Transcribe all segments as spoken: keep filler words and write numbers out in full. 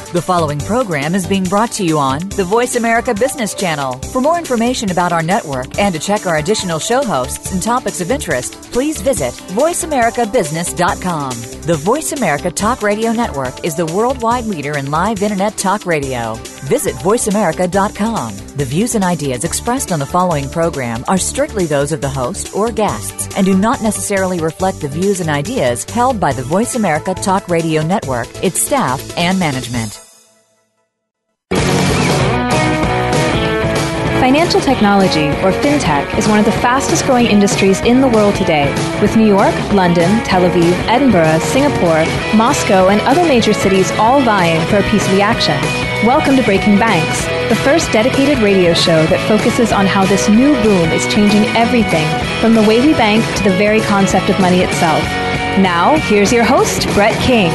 The following program is being brought to you on the Voice America Business Channel. For more information about our network and to check our additional show hosts and topics of interest, please visit voice america business dot com. The Voice America Talk Radio Network is the worldwide leader in live Internet talk radio. Visit voice america dot com. The views and ideas expressed on the following program are strictly those of the host or guests and do not necessarily reflect the views and ideas held by the Voice America Talk Radio Network, its staff, and management. Financial technology, or fintech, is one of the fastest growing industries in the world today, with New York, London, Tel Aviv, Edinburgh, Singapore, Moscow, and other major cities all vying for a piece of the action. Welcome to Breaking Banks, the first dedicated radio show that focuses on how this new boom is changing everything, from the way we bank to the very concept of money itself. Now, here's your host, Brett King.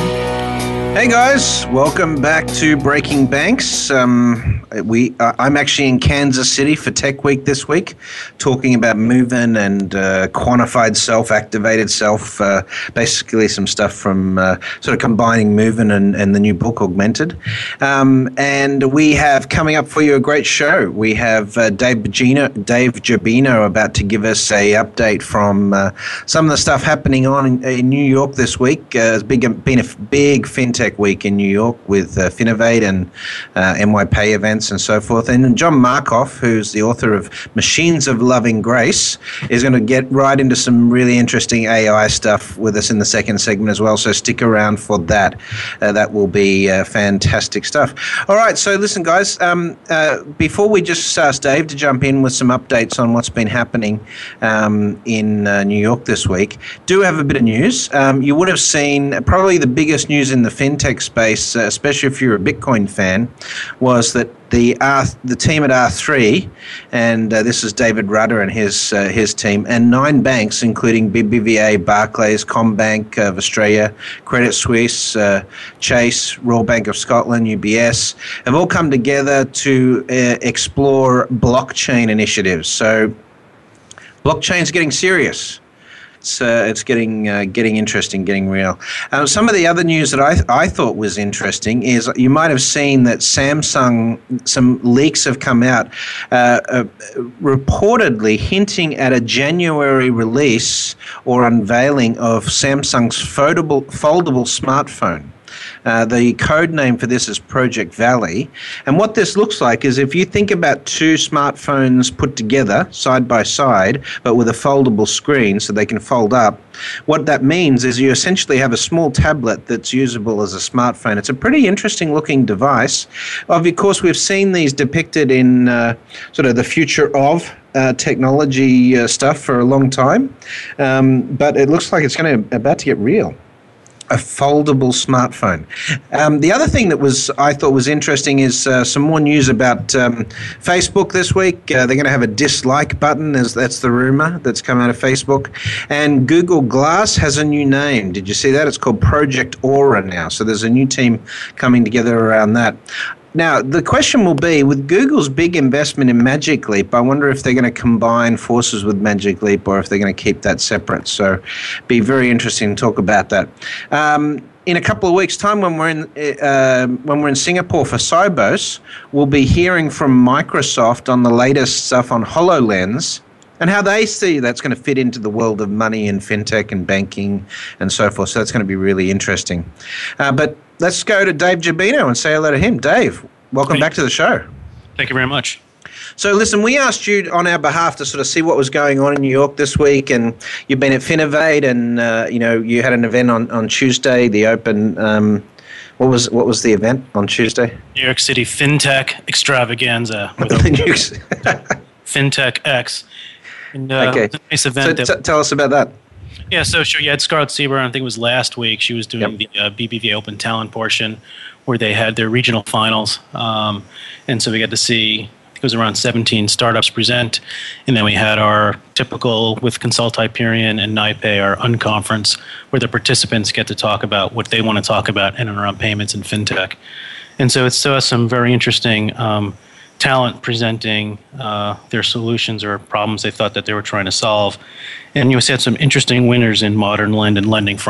Hey guys, welcome back to Breaking Banks. Um, we, uh, I'm actually in Kansas City for Tech Week this week, talking about Movin and uh, quantified self, activated self, uh, basically some stuff from uh, sort of combining Movin and, and the new book Augmented. Um, and we have coming up for you a great show. We have uh, Dave Bogino, Dave Gerbino about to give us a update from uh, some of the stuff happening on in, in New York this week. Uh, it's big, been a big fintech week in New York with uh, Finovate and uh, N Y Pay events and so forth. And John Markoff, who's the author of Machines of Loving Grace, is going to get right into some really interesting A I stuff with us in the second segment as well. So stick around for that. Uh, that will be uh, fantastic stuff. All right. So listen, guys, um, uh, before we just ask Dave to jump in with some updates on what's been happening um, in uh, New York this week, do have a bit of news. Um, you would have seen probably the biggest news in the fintech space, uh, especially if you're a Bitcoin fan, was that the R, the team at R three, and uh, this is David Rudder and his uh, his team, and nine banks, including B B V A, Barclays, Combank of Australia, Credit Suisse, uh, Chase, Royal Bank of Scotland, U B S, have all come together to uh, explore blockchain initiatives. So blockchain's getting serious. It's, uh, it's getting uh, getting interesting, getting real. Uh, some of the other news that I I thought was interesting is you might have seen that Samsung, some leaks have come out, uh, uh, reportedly hinting at a January release or unveiling of Samsung's foldable foldable smartphone. Uh, the code name for this is Project Valley. And what this looks like is if you think about two smartphones put together side by side, but with a foldable screen so they can fold up, what that means is you essentially have a small tablet that's usable as a smartphone. It's a pretty interesting looking device. Of course, we've seen these depicted in uh, sort of the future of Uh, technology uh, stuff for a long time, um, but it looks like it's going to about to get real. A foldable smartphone. Um, the other thing that was I thought was interesting is uh, some more news about um, Facebook this week. Uh, they're going to have a dislike button, as that's the rumor that's come out of Facebook. And Google Glass has a new name. Did you see that? It's called Project Aura now. So there's a new team coming together around that. Now, the question will be, with Google's big investment in Magic Leap, I wonder if they're going to combine forces with Magic Leap or if they're going to keep that separate. So be very interesting to talk about that. Um, in a couple of weeks' time, when we're in uh, when we're in Singapore for Sibos, we'll be hearing from Microsoft on the latest stuff on HoloLens and how they see that's going to fit into the world of money and fintech and banking and so forth. So that's going to be really interesting. Uh, but let's go to Dave Gerbino and say hello to him. Dave, welcome Hey. back to the show. Thank you very much. So listen, we asked you on our behalf to sort of see what was going on in New York this week, and you've been at Finovate, and uh, you know you had an event on, on Tuesday, the open. Um, what was what was the event on Tuesday? New York City FinTech Extravaganza with FinTech X. And, uh, okay. It was a nice event. So that, t- tell us about that. Yeah, so sure, you had Scarlett Sieber, I think it was last week. She was doing Yep. the uh, B B V A Open Talent portion where they had their regional finals. Um, and so we got to see, I think it was around seventeen startups present. And then we had our typical with Consult Hyperion and NIPE, our unconference, where the participants get to talk about what they want to talk about in and around payments and fintech. And so it's uh, some very interesting um, talent presenting uh, their solutions or problems they thought that they were trying to solve. And you had some interesting winners in modern lend and lending front.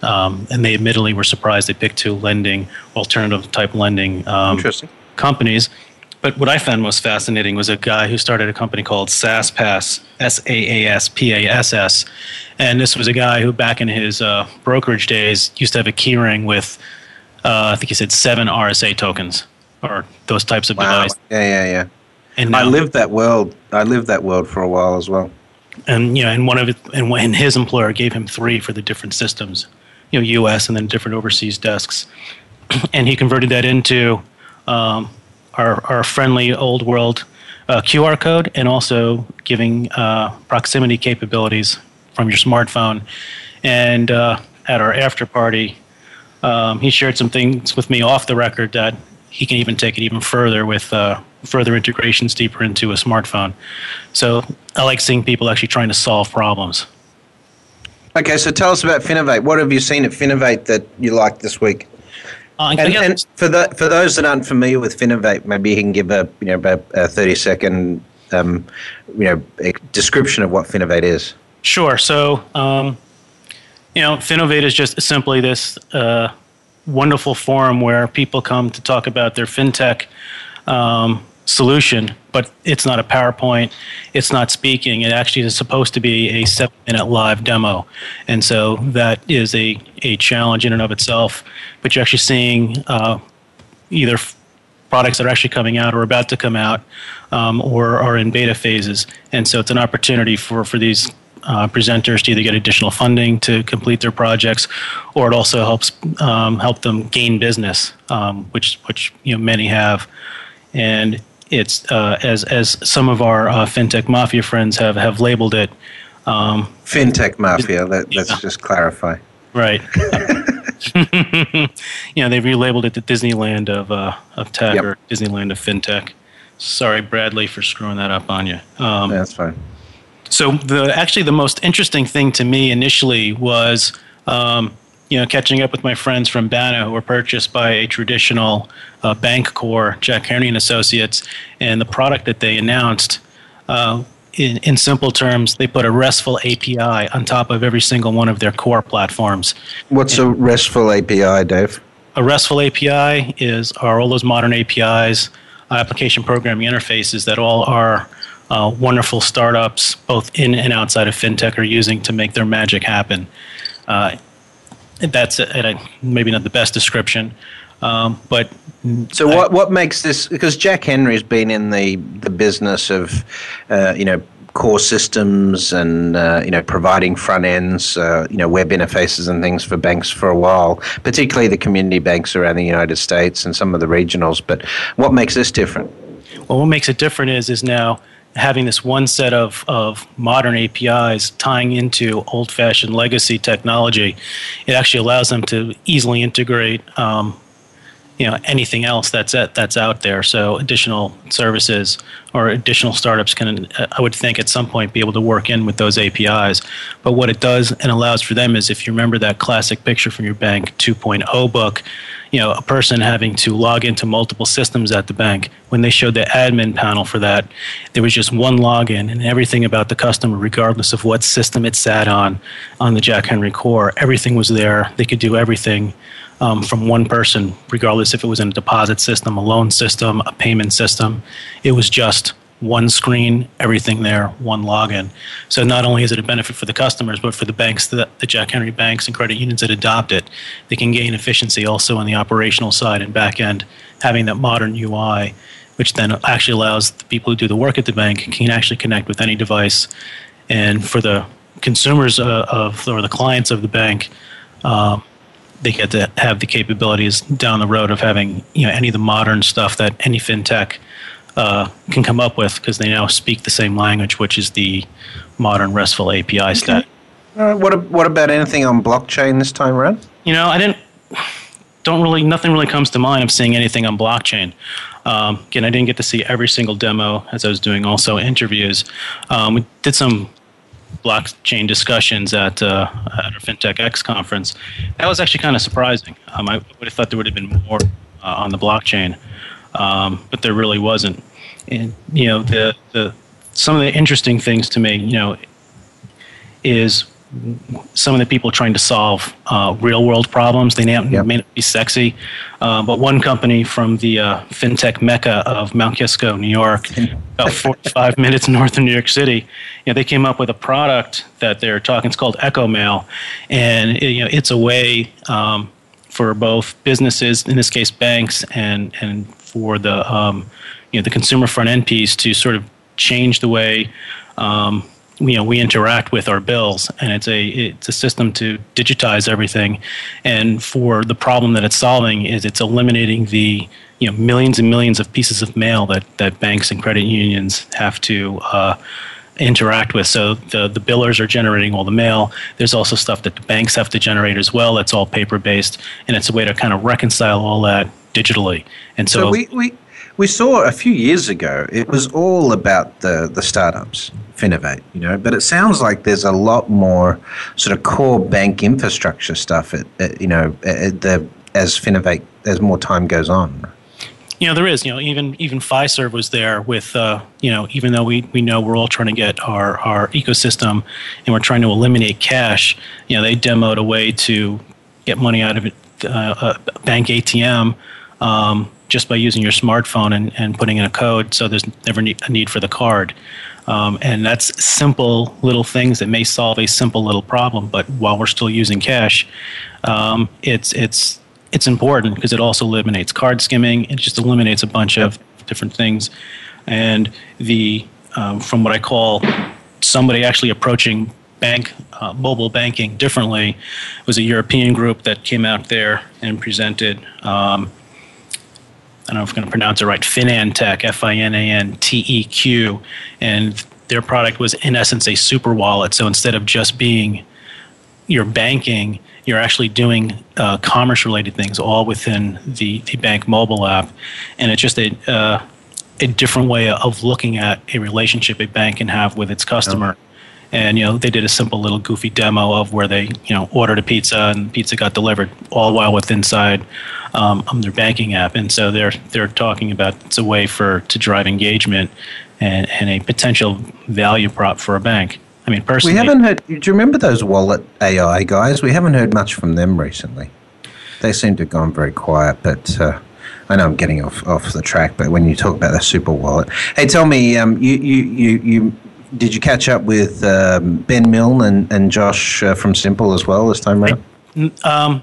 Um, and they admittedly were surprised they picked two lending, alternative type lending um, Interesting. companies. But what I found most fascinating was a guy who started a company called SaaSpass, S A A S P A S S. And this was a guy who back in his uh, brokerage days used to have a keyring with, uh, I think he said seven R S A tokens or those types of Wow. devices. Yeah, yeah, yeah. And now, I lived that world. I lived that world for a while as well. and you know, and one of it, and when his employer gave him three for the different systems, you know, U S and then different overseas desks, and he converted that into um, our our friendly old world uh, Q R code, and also giving uh, proximity capabilities from your smartphone. And uh, at our after party, um, he shared some things with me off the record that he can even take it even further with uh, further integrations deeper into a smartphone. So I like seeing people actually trying to solve problems. Okay, so tell us about Finovate. What have you seen at Finovate that you liked this week? Uh, I And, guess- and for the for those that aren't familiar with Finovate, maybe you can give a you know about a thirty second um, you know a description of what Finovate is. Sure. So, um, you know, Finovate is just simply this uh, wonderful forum where people come to talk about their fintech um, solution, but it's not a PowerPoint. It's not speaking. It actually is supposed to be a seven-minute live demo. And so that is a, a challenge in and of itself. But you're actually seeing uh, either f- products that are actually coming out or about to come out um, or are in beta phases. And so it's an opportunity for, for these Uh, presenters to either get additional funding to complete their projects, or it also helps um, help them gain business, um, which which you know many have, and it's uh, as as some of our uh, fintech mafia friends have have labeled it. Um, Fintech mafia. Let, let's Yeah. just clarify. right. you know, they've relabeled it the Disneyland of uh, of tech Yep. or Disneyland of fintech. Sorry, Bradley, for screwing that up on you. Um, Yeah, that's fine. So the actually the most interesting thing to me initially was um, you know catching up with my friends from Banno who were purchased by a traditional uh, bank core, Jack Henry and Associates, and the product that they announced. Uh, in, in simple terms, they put a RESTful A P I on top of every single one of their core platforms. What's a RESTful A P I, Dave? A RESTful A P I is are all those modern A P Is, application programming interfaces that all are uh, wonderful startups, both in and outside of fintech, are using to make their magic happen. Uh, that's a, a, maybe not the best description, um, but So I- what what makes this? Because Jack Henry's been in the the business of, uh, you know, core systems and uh, you know providing front ends, uh, you know, web interfaces and things for banks for a while, particularly the community banks around the United States and some of the regionals. But what makes this different? Well, what makes it different is is now having this one set of, of modern A P Is tying into old-fashioned legacy technology. It actually allows them to easily integrate um, you know anything else that's at, that's out there. So additional services or additional startups can, I would think, at some point be able to work in with those A P Is. But what it does and allows for them is, if you remember that classic picture from your bank two point oh book, you know, a person having to log into multiple systems at the bank. When they showed the admin panel for that, there was just one login, and everything about the customer, regardless of what system it sat on, on the Jack Henry core, everything was there. They could do everything um, from one person, regardless if it was in a deposit system, a loan system, a payment system. It was just one screen, everything there, one login. So not only is it a benefit for the customers, but for the banks, the, the Jack Henry banks and credit unions that adopt it, they can gain efficiency also on the operational side and back end, having that modern U I, which then actually allows the people who do the work at the bank can actually connect with any device. And for the consumers uh, of, or the clients of the bank, um, they get to have the capabilities down the road of having, you know, any of the modern stuff that any fintech Uh, can come up with, because they now speak the same language, which is the modern RESTful A P I stack. Uh, what a- what about anything on blockchain this time around? You know, I didn't, don't really, nothing really comes to mind of seeing anything on blockchain. Um, again, I didn't get to see every single demo as I was doing also interviews. Um, we did some blockchain discussions at, uh, at our FinTech X conference. That was actually kind of surprising. Um, I would have thought there would have been more uh, on the blockchain. Um, but there really wasn't. And you know, the the some of the interesting things to me, you know, is some of the people trying to solve uh, real world problems. They may not, yep. may not be sexy, uh, but one company from the uh, fintech mecca of Mount Kisco, New York, about forty-five minutes north of New York City, you know, they came up with a product that they're talking. It's called EchoMail, and it, you know, it's a way um, for both businesses, in this case banks, and and for the um, you know the consumer front end piece to sort of change the way. Um, you know, we interact with our bills, and it's a it's a system to digitize everything. And for the problem that it's solving is it's eliminating the you know millions and millions of pieces of mail that, that banks and credit unions have to uh, interact with. So the the billers are generating all the mail. There's also stuff that the banks have to generate as well. That's all paper based, and it's a way to kind of reconcile all that digitally. And so, so we. we We saw a few years ago, it was all about the, the startups, Finovate, you know, but it sounds like there's a lot more sort of core bank infrastructure stuff, at, at, you know, at the, as Finovate, as more time goes on. You know, there is, you know, even even Fiserv was there with, uh, you know, even though we, we know we're all trying to get our, our ecosystem and we're trying to eliminate cash, you know, they demoed a way to get money out of it, uh, a bank A T M, um, just by using your smartphone and, and putting in a code, so there's never need, a need for the card. Um, and that's simple little things that may solve a simple little problem, but while we're still using cash, um, it's it's it's important because it also eliminates card skimming. It just eliminates a bunch of different things. And the um, from what I call somebody actually approaching bank uh, mobile banking differently was a European group that came out there and presented. Um, I don't know if I'm going to pronounce it right, Finantech, F I N A N T E Q, and their product was in essence a super wallet. So instead of just being your banking, you're actually doing uh, commerce-related things all within the, the bank mobile app, and it's just a uh, a different way of looking at a relationship a bank can have with its customer. Oh. And, you know, they did a simple little goofy demo of where they, you know, ordered a pizza and the pizza got delivered, all while with inside um, their banking app. And so they're they're talking about it's a way for to drive engagement and, and a potential value prop for a bank. I mean, personally, we haven't heard. Do you remember those wallet A I guys? We haven't heard much from them recently. They seem to have gone very quiet, but. Uh, I know I'm getting off, off the track, but when you talk about the super wallet, hey, tell me, um, you you you. you did you catch up with um, Ben Milne and, and Josh uh, from Simple as well this time around? Um,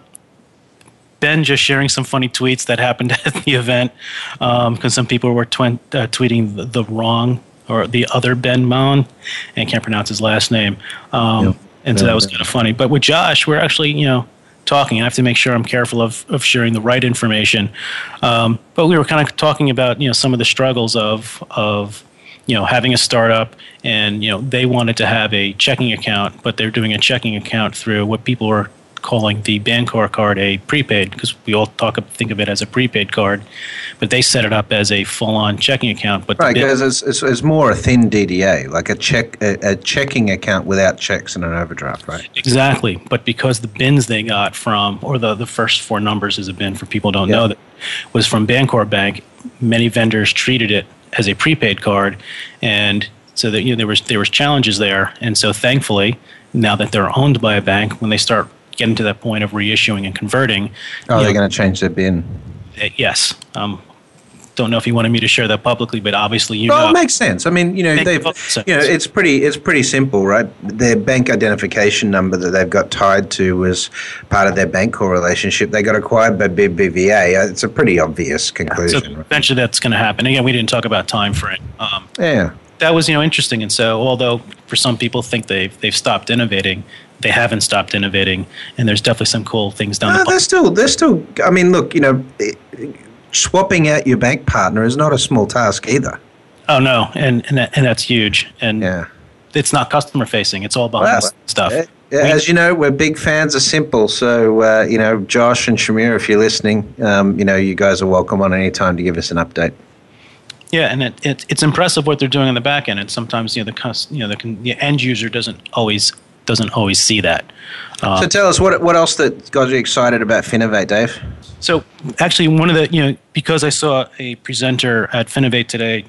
Ben just sharing some funny tweets that happened at the event because um, some people were tw- uh, tweeting the, the wrong or the other Ben Milne, and I can't pronounce his last name. Um, yep. And so that was kind of funny. But with Josh, we're actually, you know, talking. I have to make sure I'm careful of, of sharing the right information. Um, but we were kind of talking about, you know, some of the struggles of of you know, having a startup, and, you know, they wanted to have a checking account, but they're doing a checking account through what people were calling the Bancorp card a prepaid, because we all talk think of it as a prepaid card, but they set it up as a full-on checking account. But right, because it's, it's, it's more a thin D D A, like a check a, a checking account without checks and an overdraft, right? Exactly, but because the bins they got from, or the, the first four numbers is a bin for people who don't yep. know that, was from Bancorp Bank, many vendors treated it as a prepaid card, and so that, you know, there was there was challenges there. And so thankfully, now that they're owned by a bank, when they start getting to that point of reissuing and converting, oh, they're going to change their bin. Uh, yes. Um, don't know if you wanted me to share that publicly, but obviously you well, know. It makes sense. I mean, you know, they've, you know, it's pretty, it's pretty simple, right? Their bank identification number that they've got tied to was part of their Bancorp relationship. They got acquired by B B V A. It's a pretty obvious conclusion. So eventually that's going to happen. Again, we didn't talk about time frame. Um, yeah. That was, you know, interesting. And so, although for some people think they've they've stopped innovating, they haven't stopped innovating, and there's definitely some cool things down no, the. They're still, they're still. I mean, look, you know. It, swapping out your bank partner is not a small task either. Oh no, and and, that, and that's huge. And yeah. it's not customer facing; it's all behind well, stuff. Uh, as you know, we're big fans of Simple. So uh, you know, Josh and Shamir, if you're listening, um, you know, you guys are welcome on any time to give us an update. Yeah, and it, it it's impressive what they're doing on the back end. And sometimes, you know, the you know the, the end user doesn't always doesn't always see that. Uh, so tell us what what else that got you excited about Finovate, Dave? So actually, one of the, you know, because I saw a presenter at Finovate today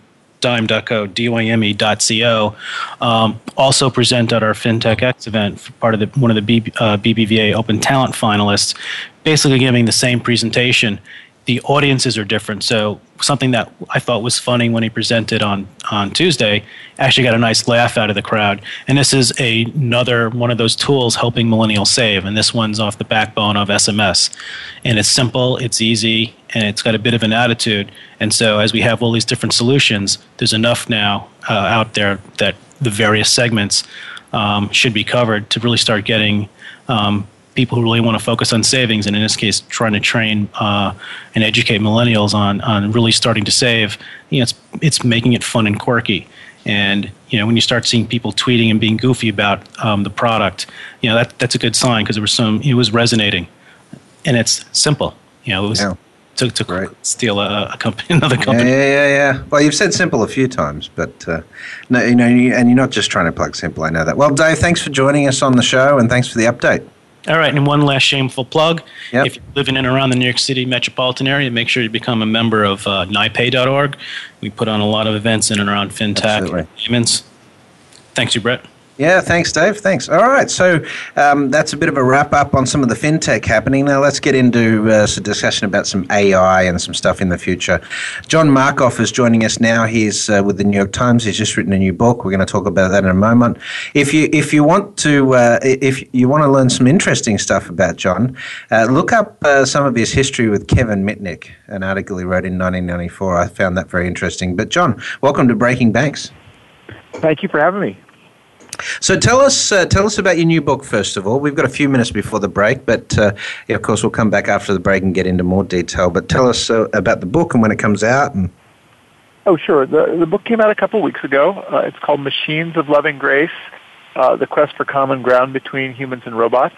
dime dot co, D Y M E dot C O, um, also present at our FinTech X event for part of the, one of the B, uh, B B V A Open Talent finalists, basically giving the same presentation. The audiences are different. So something that I thought was funny when he presented on, on Tuesday actually got a nice laugh out of the crowd. And this is a, another one of those tools helping millennials save. And this one's off the backbone of S M S. And it's simple, it's easy, and it's got a bit of an attitude. And so as we have all these different solutions, there's enough now uh, out there that the various segments um, should be covered to really start getting um, people who really want to focus on savings, and in this case, trying to train uh, and educate millennials on on really starting to save. You know, it's it's making it fun and quirky. And you know, when you start seeing people tweeting and being goofy about um, the product, you know that that's a good sign because there was some. It was resonating, and it's simple. You know, it was yeah. to to Great. steal a, a company, another company. Yeah, yeah, yeah, yeah. Well, you've said simple a few times, but uh, no, you know, you, and you're not just trying to plug simple. I know that. Well, Dave, thanks for joining us on the show, and thanks for the update. All right, and one last shameful plug. Yep. If you're living in and around the New York City metropolitan area, make sure you become a member of uh, N I P A Y dot org. We put on a lot of events in and around fintech Absolutely. and payments. Thanks, you, Brett. Yeah, thanks, Dave. Thanks. All right, so um, that's a bit of a wrap-up on some of the fintech happening. Now let's get into uh, some discussion about some A I and some stuff in the future. John Markoff is joining us now. He's uh, with the New York Times. He's just written a new book. We're going to talk about that in a moment. If you if you want to uh, if you want to learn some interesting stuff about John, uh, look up uh, some of his history with Kevin Mitnick, an article he wrote in nineteen ninety-four. I found that very interesting. But John, welcome to Breaking Banks. Thank you for having me. So tell us, uh, tell us about your new book first of all. We've got a few minutes before the break, but uh, yeah, of course we'll come back after the break and get into more detail. But tell us uh, about the book and when it comes out. And oh, sure. The the book came out a couple of weeks ago. Uh, it's called Machines of Loving Grace: uh, The Quest for Common Ground Between Humans and Robots,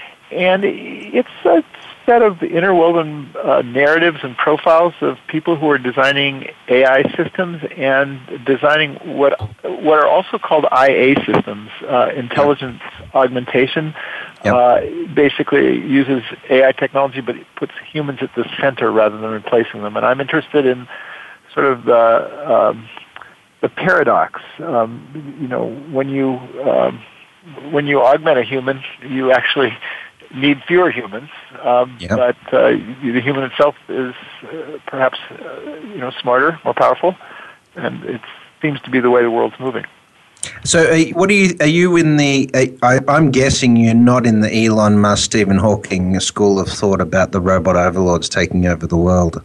and it's a set of interwoven uh, narratives and profiles of people who are designing A I systems and designing what what are also called I A systems, uh, intelligence augmentation. Yep. Uh, basically uses A I technology, but it puts humans at the center rather than replacing them. And I'm interested in sort of the um, the paradox. Um, you know, when you um, when you augment a human, you actually need fewer humans, um, yep. but uh, the human itself is uh, perhaps uh, you know smarter, more powerful, and it seems to be the way the world's moving. So, uh, what are you? Are you in the? Uh, I, I'm guessing you're not in the Elon Musk, Stephen Hawking school of thought about the robot overlords taking over the world.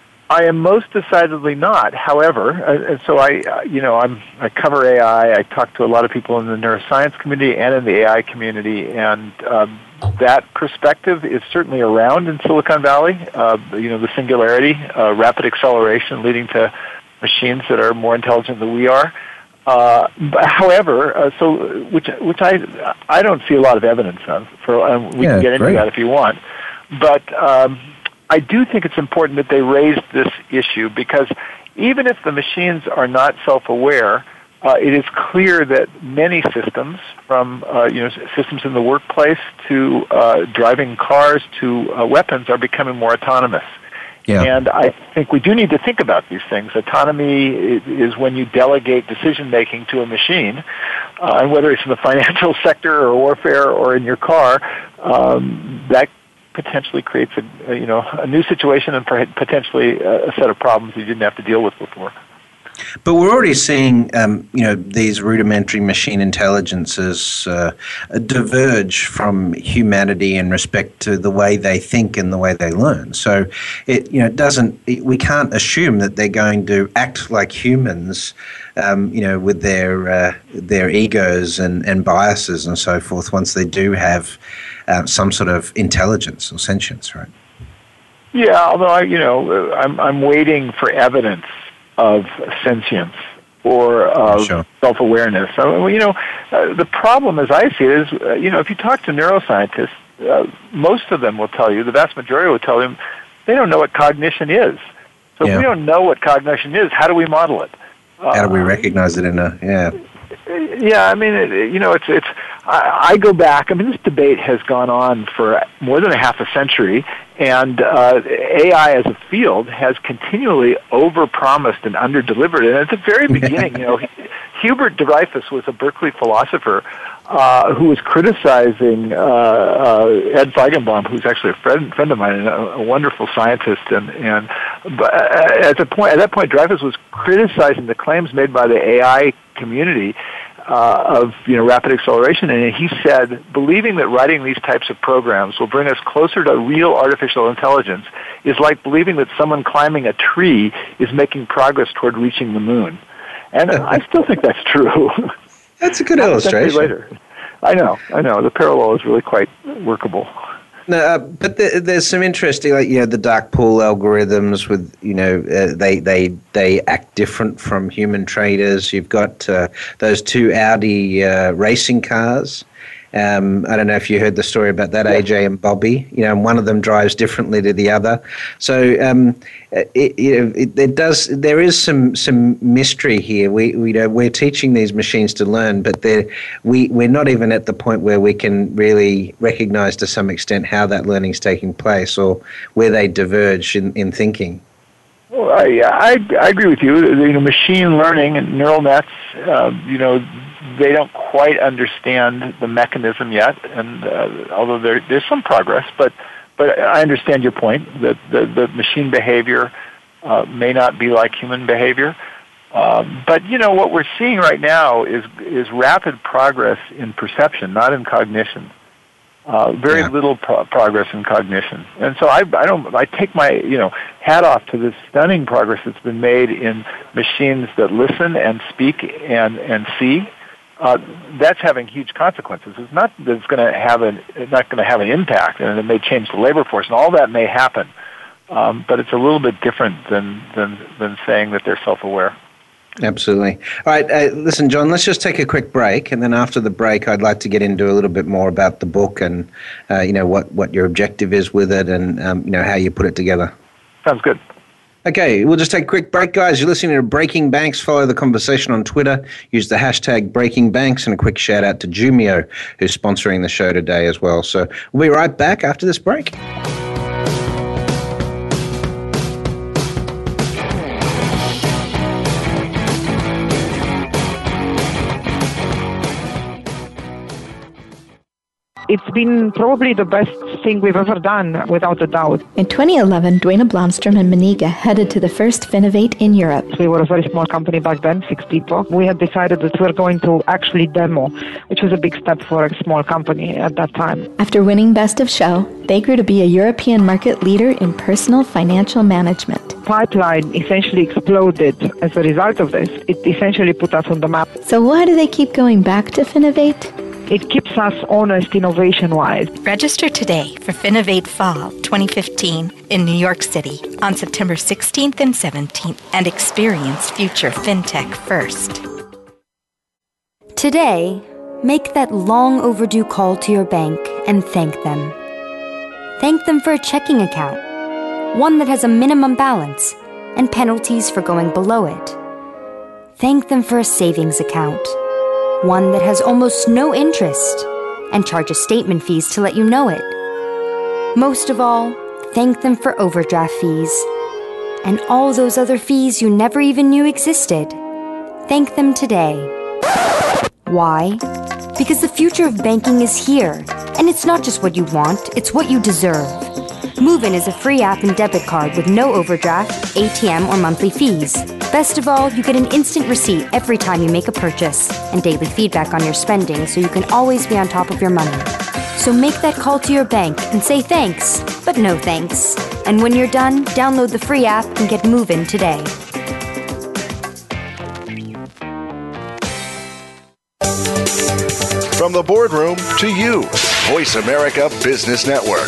I am most decidedly not. However, uh, so I, uh, you know, I'm I cover A I. I talk to a lot of people in the neuroscience community and in the A I community, and um, that perspective is certainly around in Silicon Valley. Uh, you know, the singularity, uh, rapid acceleration, leading to machines that are more intelligent than we are. Uh, but however, uh, so which which I I don't see a lot of evidence of. For um, we yeah, can get into great. that if you want, but. Um, I do think it's important that they raise this issue because even if the machines are not self-aware, uh, it is clear that many systems, from uh, you know systems in the workplace to uh, driving cars to uh, weapons, are becoming more autonomous. Yeah. And I think we do need to think about these things. Autonomy is when you delegate decision-making to a machine, uh, and whether it's in the financial sector or warfare or in your car, um, that potentially creates a, a you know a new situation and potentially a set of problems you didn't have to deal with before. But we're already seeing, um, you know, these rudimentary machine intelligences uh, diverge from humanity in respect to the way they think and the way they learn. So, it you know it doesn't. It, we can't assume that they're going to act like humans, um, you know, with their uh, their egos and, and biases and so forth. Once they do have uh, some sort of intelligence or sentience, right? Yeah, although I, you know, I'm I'm waiting for evidence of sentience or of sure. self-awareness. So, you know, uh, the problem as I see it is, uh, you know, if you talk to neuroscientists, uh, most of them will tell you, the vast majority will tell you, they don't know what cognition is. So yeah. if we don't know what cognition is, how do we model it? How do we recognize it in a, yeah. Yeah, I mean, it, you know, it's, it's, I, I go back, I mean, this debate has gone on for more than a half a century, and uh, A I as a field has continually overpromised and underdelivered. And at the very beginning, you know, Hubert Dreyfus was a Berkeley philosopher uh, who was criticizing uh, uh, Ed Feigenbaum, who's actually a friend, friend of mine and a, a wonderful scientist. And, and but at, the point, at that point, Dreyfus was criticizing the claims made by the A I community Uh, of you know rapid acceleration, and he said, believing that writing these types of programs will bring us closer to real artificial intelligence is like believing that someone climbing a tree is making progress toward reaching the moon. And I still think that's true. That's a good illustration. Later. I know, I know. The parallel is really quite workable. No, uh, but the, there's some interesting, like, you know, the dark pool algorithms with, you know, uh, they they they act different from human traders. You've got uh, those two Audi uh, racing cars. Um, I don't know if you heard the story about that, yeah. A J and Bobby. You know, and one of them drives differently to the other. So um, it, you know, it, it does. There is some some mystery here. We we you know we're teaching these machines to learn, but they we we're not even at the point where we can really recognize to some extent how that learning is taking place or where they diverge in, in thinking. Well, I, I I agree with you. You know, machine learning and neural nets. Uh, you know. They don't quite understand the mechanism yet, and uh, although there, there's some progress, but but I understand your point that the, the machine behavior uh, may not be like human behavior. Um, but you know what we're seeing right now is is rapid progress in perception, not in cognition. Uh, very yeah. little pro- progress in cognition, and so I, I don't. I take my you know hat off to this stunning progress that's been made in machines that listen and speak and and see. Uh, that's having huge consequences. It's not that it's going to have an not going to have an impact, and it may change the labor force, and all that may happen. Um, but it's a little bit different than than than saying that they're self-aware. Absolutely. All right, uh, listen, John. Let's just take a quick break, and then after the break, I'd like to get into a little bit more about the book and uh, you know what, what your objective is with it, and um, you know how you put it together. Sounds good. Okay, we'll just take a quick break, guys. You're listening to Breaking Banks. Follow the conversation on Twitter. Use the hashtag Breaking Banks, and a quick shout out to Jumio, who's sponsoring the show today as well. So we'll be right back after this break. It's been probably the best thing we've ever done, without a doubt. In twenty eleven, Duana Blomstrom and Maniga headed to the first Finovate in Europe. We were a very small company back then, six people. We had decided that we were going to actually demo, which was a big step for a small company at that time. After winning Best of Show, they grew to be a European market leader in personal financial management. Pipeline essentially exploded as a result of this. It essentially put us on the map. So why do they keep going back to Finovate? It keeps us honest innovation-wise. Register today for Finovate Fall twenty fifteen in New York City on September sixteenth and seventeenth and experience future fintech first. Today, make that long overdue call to your bank and thank them. Thank them for a checking account, one that has a minimum balance and penalties for going below it. Thank them for a savings account, one that has almost no interest and charges statement fees to let you know it. Most of all, thank them for overdraft fees and all those other fees you never even knew existed. Thank them today. Why? Because the future of banking is here, and it's not just what you want, it's what you deserve. Moven is a free app and debit card with no overdraft, A T M, or monthly fees. Best of all, you get an instant receipt every time you make a purchase and daily feedback on your spending so you can always be on top of your money. So make that call to your bank and say thanks, but no thanks. And when you're done, download the free app and get Moven today. From the boardroom to you, Voice America Business Network.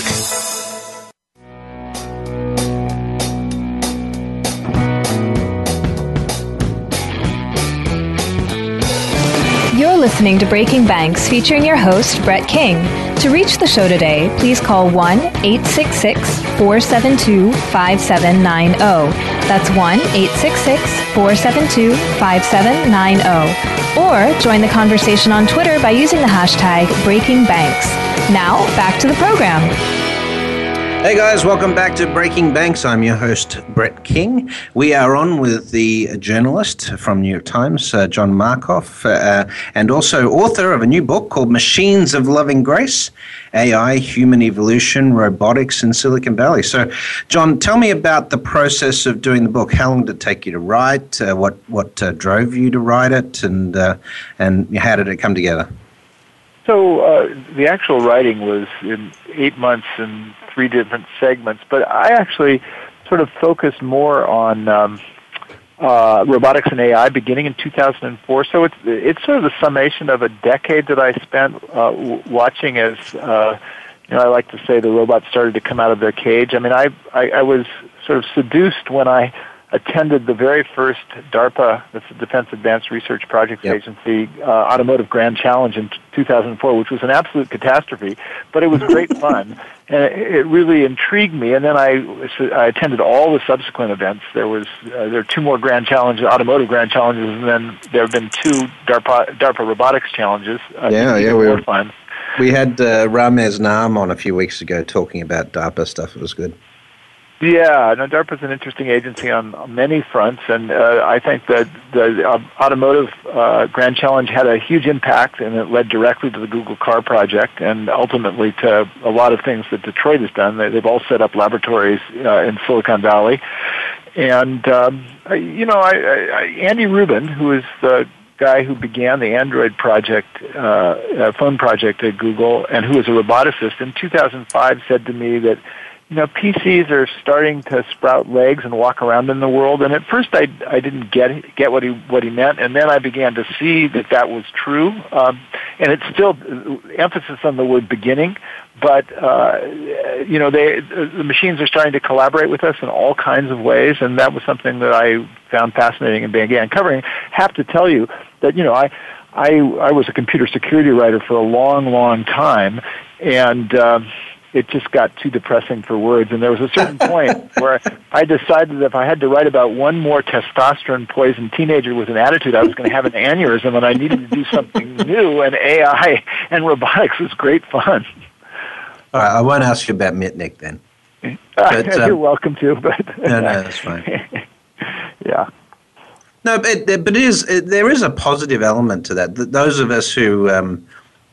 You're listening to Breaking Banks, featuring your host, Brett King. To reach the show today, please call one eight six six, four seven two, five seven nine zero. That's one eight six six, four seven two, five seven nine zero. Or join the conversation on Twitter by using the hashtag Breaking Banks. Now, back to the program. Hey guys, welcome back to Breaking Banks. I'm your host, Brett King. We are on with the journalist from New York Times, uh, John Markoff, uh, and also author of a new book called Machines of Loving Grace, A I, Human Evolution, Robotics in Silicon Valley. So, John, tell me about the process of doing the book. How long did it take you to write? Uh, what what uh, drove you to write it? And, uh, and how did it come together? So uh, the actual writing was in eight months and three different segments, but I actually sort of focused more on um, uh, robotics and A I beginning in two thousand four. So it's it's sort of the summation of a decade that I spent uh, w- watching as, uh, you know, I like to say the robots started to come out of their cage. I mean, I, I, I was sort of seduced when I attended the very first DARPA, that's the Defense Advanced Research Projects yep. Agency, uh, Automotive Grand Challenge in two thousand four, which was an absolute catastrophe, but it was great fun, and it, it really intrigued me. And then I, I attended all the subsequent events. There was uh, there are two more Grand Challenges, Automotive Grand Challenges, and then there have been two DARPA, DARPA Robotics Challenges. Uh, yeah, yeah, we were fun. We had uh, Ramez Naam on a few weeks ago talking about DARPA stuff. It was good. Yeah, no, DARPA is an interesting agency on many fronts, and uh, I think that the uh, Automotive uh, Grand Challenge had a huge impact, and it led directly to the Google Car project, and ultimately to a lot of things that Detroit has done. They, they've all set up laboratories uh, in Silicon Valley, and um, you know, I, I, Andy Rubin, who is the guy who began the Android project, uh, uh, phone project at Google, and who is a roboticist, in two thousand five said to me that, you know, P Cs are starting to sprout legs and walk around in the world. And at first, I, I didn't get get what he what he meant, and then I began to see that that was true. Um, and it's still emphasis on the word beginning, but uh, you know, they the machines are starting to collaborate with us in all kinds of ways, and that was something that I found fascinating and began covering. Have to tell you that, you know, I I I was a computer security writer for a long, long time, and um, it just got too depressing for words. And there was a certain point where I decided that if I had to write about one more testosterone-poisoned teenager with an attitude, I was going to have an aneurysm, and I needed to do something new, and A I and robotics was great fun. All right, I won't ask you about Mitnick then. But, um, You're welcome to. But no, no, that's fine. Yeah. No, but, but it is, it, there is a positive element to that. Those of us who... Um,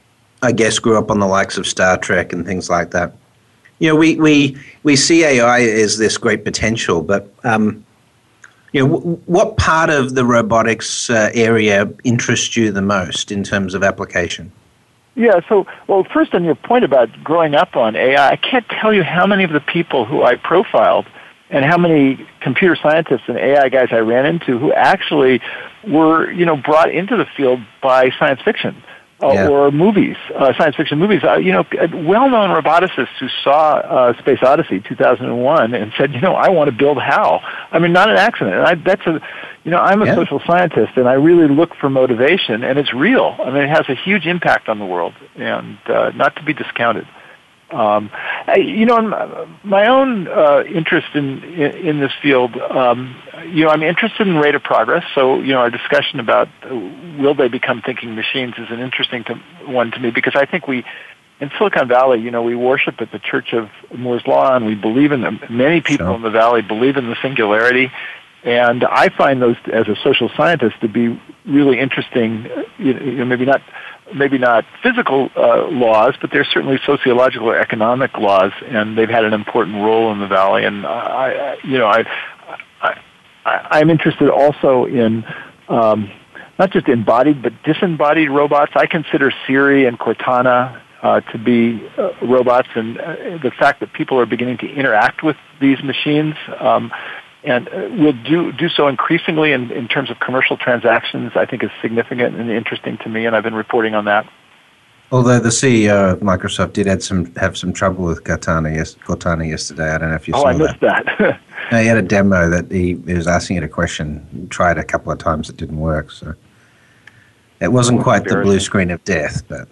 I guess grew up on the likes of Star Trek and things like that. You know, we we, we see A I as this great potential, but um, you know, w- what part of the robotics uh, area interests you the most in terms of application? Yeah, so, well, first on your point about growing up on A I, I can't tell you how many of the people who I profiled and how many computer scientists and A I guys I ran into who actually were, you know, brought into the field by science fiction. Uh, yeah. Or movies, uh, science fiction movies. Uh, you know, well-known roboticists who saw uh, Space Odyssey two thousand one and said, you know, I want to build HAL. I mean, not an accident. And I, that's a, you know, I'm a yeah. social scientist, and I really look for motivation, and it's real. I mean, it has a huge impact on the world, and uh, not to be discounted. Um, I, you know, my own uh, interest in, in in this field, um, you know, I'm interested in rate of progress. So, you know, our discussion about uh, will they become thinking machines is an interesting to, one to me, because I think we, in Silicon Valley, you know, we worship at the Church of Moore's Law, and we believe in them. Many people sure. in the Valley believe in the singularity. And I find those, as a social scientist, to be really interesting, you know, maybe not maybe not physical uh, laws, but there's certainly sociological or economic laws, and they've had an important role in the Valley. And, I, I you know, I, I, I'm interested also in um, not just embodied, but disembodied robots. I consider Siri and Cortana uh, to be uh, robots, and uh, the fact that people are beginning to interact with these machines um, and will do do so increasingly in, in terms of commercial transactions, I think is significant and interesting to me, and I've been reporting on that. Although the C E O of Microsoft did have some have some trouble with Cortana, yes, Cortana yesterday. I don't know if you oh, saw I missed that. that. No, he had a demo that he, he was asking it a question, tried a couple of times, it didn't work. So it wasn't quite the blue screen of death, but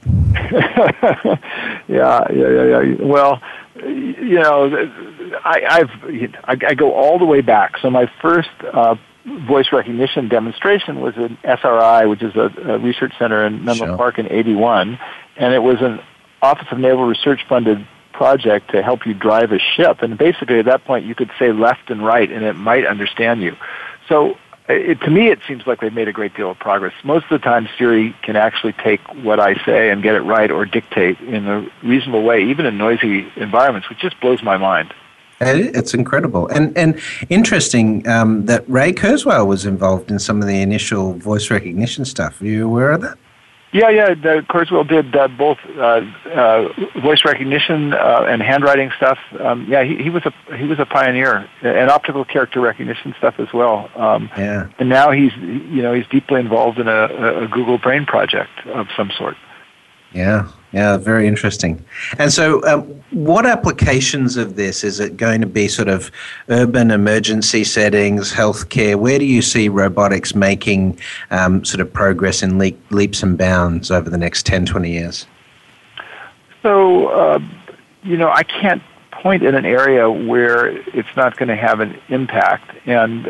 yeah, yeah, yeah, yeah. Well, you know, I, I've I, I go all the way back. So my first uh, voice recognition demonstration was an S R I, which is a, a research center in Menlo Sure. Park in eighty-one, and it was an Office of Naval Research funded project to help you drive a ship. And basically at that point you could say left and right and it might understand you. So it, to me it seems like they've made a great deal of progress. Most of the time Siri can actually take what I say and get it right or dictate in a reasonable way, even in noisy environments, which just blows my mind. It's incredible. And and interesting um, that Ray Kurzweil was involved in some of the initial voice recognition stuff. Are you aware of that? Yeah, yeah. The Kurzweil did uh, both uh, uh, voice recognition uh, and handwriting stuff. Um, yeah, he, he was a he was a pioneer, and optical character recognition stuff as well. Um, yeah. And now he's you know he's deeply involved in a, a Google Brain project of some sort. Yeah, yeah, very interesting. And so, um, what applications of this is it going to be? Sort of urban emergency settings, healthcare. Where do you see robotics making um, sort of progress in le- leaps and bounds over the next ten, twenty years? So, uh, you know, I can't point in an area where it's not going to have an impact, and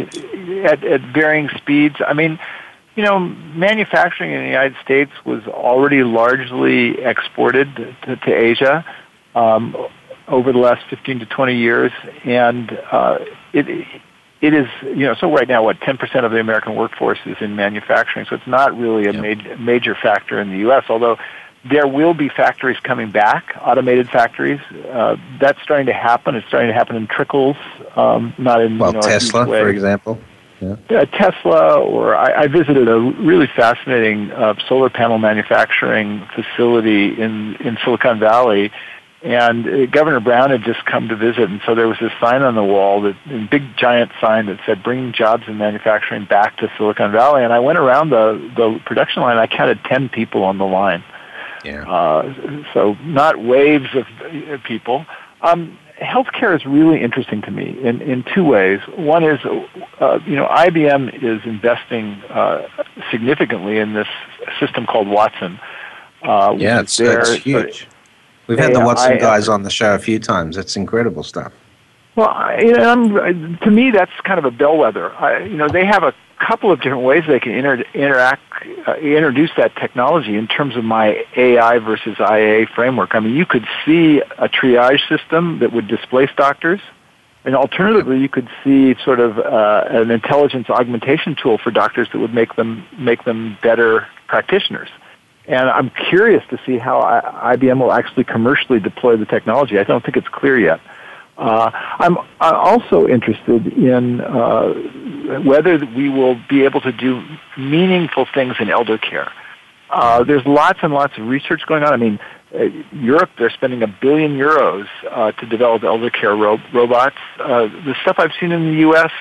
at, at varying speeds. I mean. You know, manufacturing in the United States was already largely exported to, to Asia um, over the last fifteen to twenty years, and uh, it it is, you know, so right now, what, ten percent of the American workforce is in manufacturing, so it's not really a Yep. major, major factor in the U S, although there will be factories coming back, automated factories. Uh, that's starting to happen. It's starting to happen in trickles, um, not in, Well, you know, a huge Tesla, way. for example. Yeah. Uh, Tesla, or I, I visited a really fascinating uh, solar panel manufacturing facility in, in Silicon Valley, and uh, Governor Brown had just come to visit, and so there was this sign on the wall, that a big giant sign that said, "Bringing jobs in manufacturing back to Silicon Valley." And I went around the, the production line, I counted ten people on the line. Yeah. Uh, so not waves of uh, people. Um, Healthcare is really interesting to me in, in two ways. One is, uh, you know, I B M is investing uh, significantly in this system called Watson. Uh, Yeah, it's, there, it's huge. We've had Yeah, the Watson I- guys on the show a few times. It's incredible stuff. Well, I, you know, I'm, to me, that's kind of a bellwether. I, you know, they have a couple of different ways they can inter- interact, uh, introduce that technology in terms of my A I versus I A framework. I mean, you could see a triage system that would displace doctors, and alternatively, you could see sort of uh, an intelligence augmentation tool for doctors that would make them make them better practitioners. And I'm curious to see how I- IBM will actually commercially deploy the technology. I don't think it's clear yet. Uh, I'm also interested in uh, whether we will be able to do meaningful things in elder care. Uh, there's lots and lots of research going on. I mean, uh, Europe, they're spending a billion euros uh, to develop elder care ro- robots. Uh, the stuff I've seen in the U S,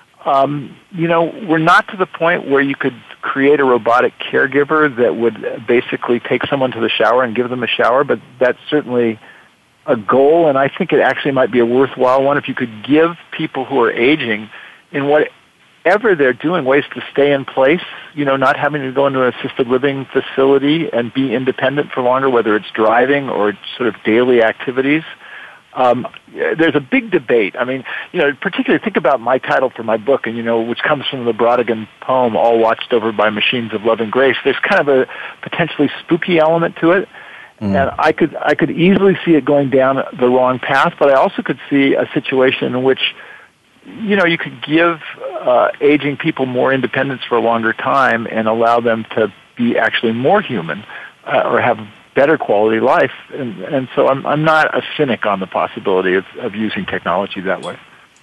um, you know, we're not to the point where you could create a robotic caregiver that would basically take someone to the shower and give them a shower, but that's certainly a goal, and I think it actually might be a worthwhile one if you could give people who are aging in whatever they're doing ways to stay in place, you know, not having to go into an assisted living facility and be independent for longer, whether it's driving or sort of daily activities. Um, there's a big debate. I mean, you know, particularly think about my title for my book, and you know, which comes from the Brodigan poem, "All Watched Over by Machines of Love and Grace." There's kind of a potentially spooky element to it. Mm. And I could I could easily see it going down the wrong path, but I also could see a situation in which, you know, you could give uh, aging people more independence for a longer time and allow them to be actually more human uh, or have better quality life. And, and so I'm I'm not a cynic on the possibility of, of using technology that way.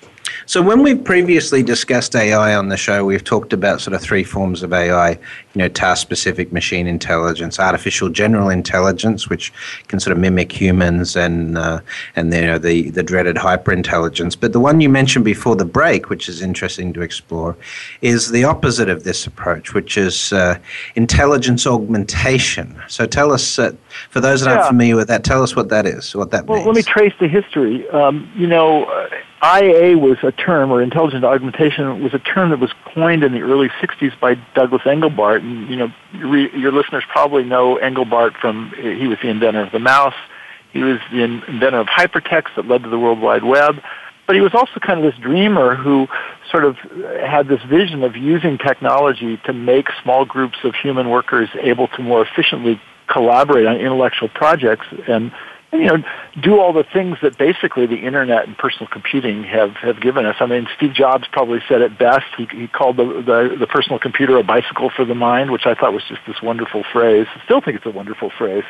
So when we've previously discussed A I on the show, we've talked about sort of three forms of A I, you know, task-specific machine intelligence, artificial general intelligence, which can sort of mimic humans, and uh, and you know, the, the dreaded hyperintelligence. But the one you mentioned before the break, which is interesting to explore, is the opposite of this approach, which is uh, intelligence augmentation. So tell us, uh, for those that aren't Yeah. familiar with that, tell us what that is, what that Well, means. let me trace the history. Um, you know, uh, I A was a term, or intelligent augmentation was a term that was coined in the early sixties by Douglas Engelbart. And, you know, re- your listeners probably know Engelbart from, he was the inventor of the mouse. He was the in- inventor of hypertext that led to the World Wide Web. but he was also kind of this dreamer who sort of had this vision of using technology to make small groups of human workers able to more efficiently collaborate on intellectual projects and, you know, do all the things that basically the internet and personal computing have, have given us. I mean, Steve Jobs probably said it best. He, he called the, the, the personal computer a bicycle for the mind, which I thought was just this wonderful phrase. I still think it's a wonderful phrase.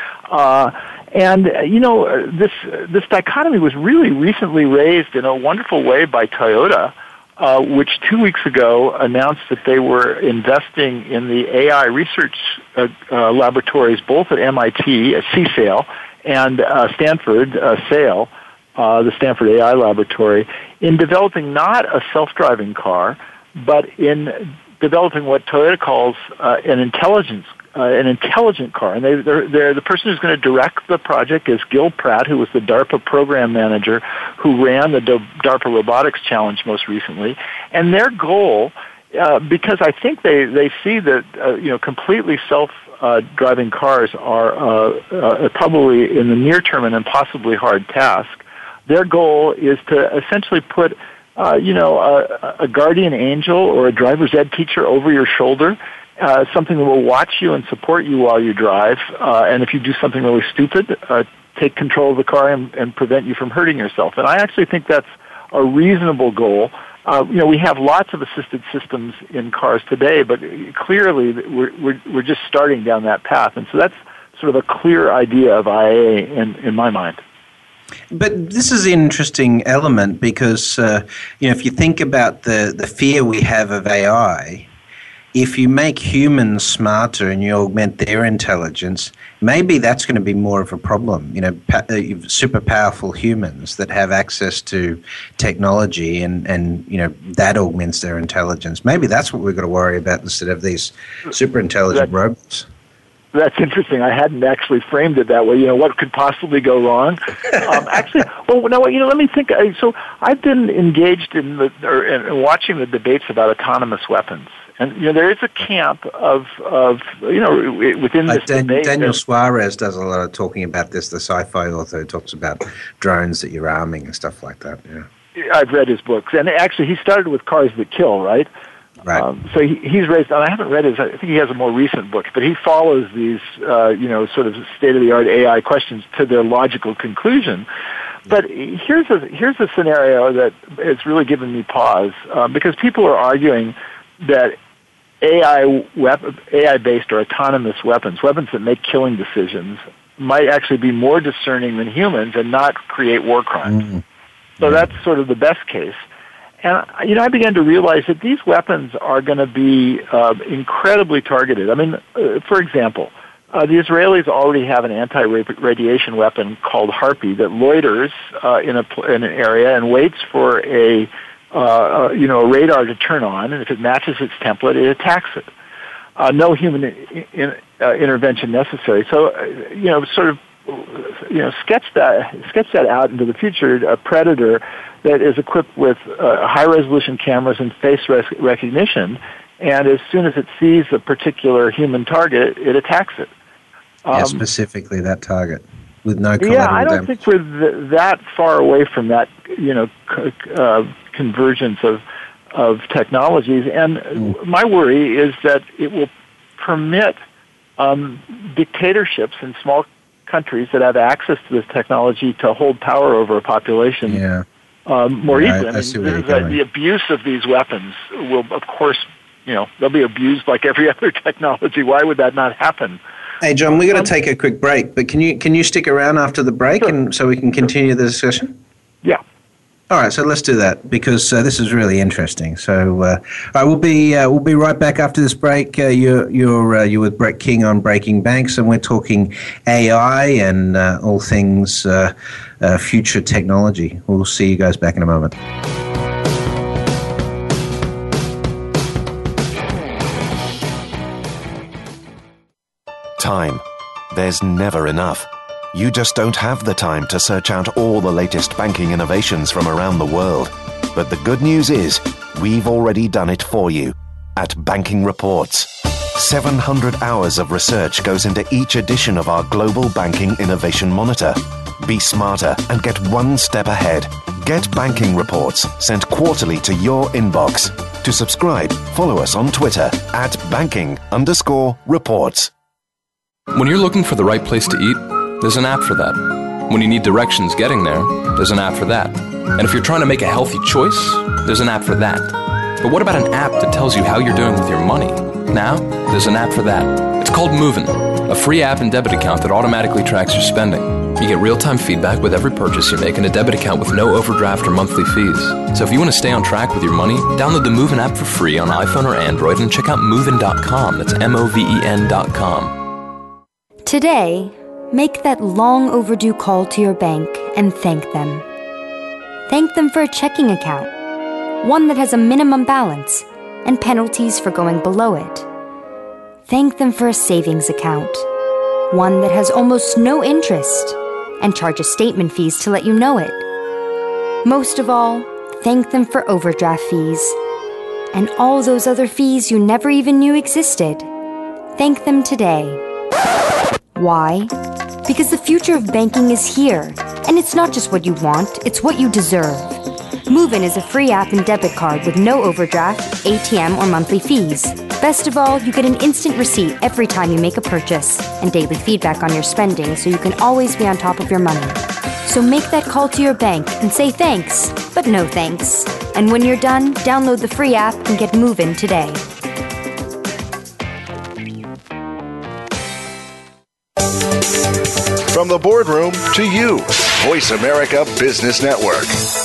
Uh, and, uh, you know, this, this dichotomy was really recently raised in a wonderful way by Toyota, uh, which two weeks ago announced that they were investing in the A I research uh, uh, laboratories both at M I T, at C S A I L, and uh, Stanford, uh, S A I L, uh, the Stanford A I laboratory, in developing not a self-driving car, but in developing what Toyota calls uh, an intelligence, uh, an intelligent car. And they, they're, they're, the person who's going to direct the project is Gil Pratt, who was the DARPA program manager who ran the DARPA Robotics Challenge most recently. And their goal, uh, because I think they, they see that uh, you know completely self Uh, driving cars are uh, uh, probably in the near term an impossibly hard task. Their goal is to essentially put, uh, you know, a, a guardian angel or a driver's ed teacher over your shoulder, uh, something that will watch you and support you while you drive. Uh, and if you do something really stupid, uh, take control of the car and, and prevent you from hurting yourself. And I actually think that's a reasonable goal. Uh, you know, we have lots of assisted systems in cars today, but clearly we're, we're, we're just starting down that path. And so that's sort of a clear idea of I A in, in my mind. But this is an interesting element because, uh, you know, if you think about the, the fear we have of A I, if you make humans smarter and you augment their intelligence, maybe that's going to be more of a problem. You know, pa- uh, super powerful humans that have access to technology and, and, you know, that augments their intelligence. Maybe that's what we've got to worry about instead of these super intelligent that, robots. That's interesting. I hadn't actually framed it that way. You know, what could possibly go wrong? um, actually, well, no, you know, let me think. So I've been engaged in the or in watching the debates about autonomous weapons. And, you know, there is a camp of, of you know, within this uh, Dan, debate. Daniel Suarez does a lot of talking about this, the sci-fi author who talks about drones that you're arming and stuff like that, yeah. I've read his books. And actually, he started with Cars That Kill, right? Right. Um, so he, he's raised, and I haven't read his, I think he has a more recent book, but he follows these, uh, you know, sort of state-of-the-art A I questions to their logical conclusion. But here's a, here's a scenario that has really given me pause, uh, because people are arguing that A I weapon, A I-based or autonomous weapons, weapons that make killing decisions, might actually be more discerning than humans and not create war crimes. Mm-hmm. So that's sort of the best case. And, you know, I began to realize that these weapons are going to be uh, incredibly targeted. I mean, uh, for example, uh, the Israelis already have an anti-radiation weapon called Harpy that loiters uh, in, a, in an area and waits for a Uh, you know, a radar to turn on, and if it matches its template, it attacks it. Uh, no human in, in, uh, intervention necessary. So, uh, you know, sort of, you know, sketch that sketch that out into the future. A predator that is equipped with uh, high-resolution cameras and face res- recognition, and as soon as it sees a particular human target, it attacks it. Um, yeah, specifically that target. With no collateral yeah, I don't damage. think we're th- that far away from that, you know, c- uh, convergence of of technologies. And mm. my worry is that it will permit um, dictatorships in small countries that have access to this technology to hold power over a population yeah. um, more yeah, easily. I, I see where you're the, going. the abuse of these weapons will, of course, you know, they'll be abused like every other technology. Why would that not happen? Hey, John, we're going to take a quick break, but can you can you stick around after the break sure. and so we can continue the discussion? Yeah. All right, so let's do that because uh, this is really interesting. So, uh, all right, we'll be uh, we'll be right back after this break. Uh, you're you're uh, you're with Brett King on Breaking Banks, and we're talking A I and uh, all things uh, uh, future technology. We'll see you guys back in a moment. Time. There's never enough. You just don't have the time to search out all the latest banking innovations from around the world. But the good news is, we've already done it for you at Banking Reports. seven hundred hours of research goes into each edition of our Global Banking Innovation Monitor. Be smarter and get one step ahead. Get banking reports sent quarterly to your inbox. To subscribe, follow us on Twitter at banking underscore reports. When you're looking for the right place to eat, there's an app for that. When you need directions getting there, there's an app for that. And if you're trying to make a healthy choice, there's an app for that. But what about an app that tells you how you're doing with your money? Now, there's an app for that. It's called Moovin, a free app and debit account that automatically tracks your spending. You get real-time feedback with every purchase you make in a debit account with no overdraft or monthly fees. So if you want to stay on track with your money, download the Moovin app for free on iPhone or Android and check out moovin dot com. That's M O V E N dot com. Today, make that long overdue call to your bank and thank them. Thank them for a checking account, one that has a minimum balance and penalties for going below it. Thank them for a savings account, one that has almost no interest and charges statement fees to let you know it. Most of all, thank them for overdraft fees and all those other fees you never even knew existed. Thank them today. Why? Because the future of banking is here, and it's not just what you want, it's what you deserve. Moovin is a free app and debit card with no overdraft, A T M, or monthly fees. Best of all, you get an instant receipt every time you make a purchase and daily feedback on your spending so you can always be on top of your money. So make that call to your bank and say thanks, but no thanks. And when you're done, download the free app and get Moovin today. From the boardroom to you, Voice America Business Network.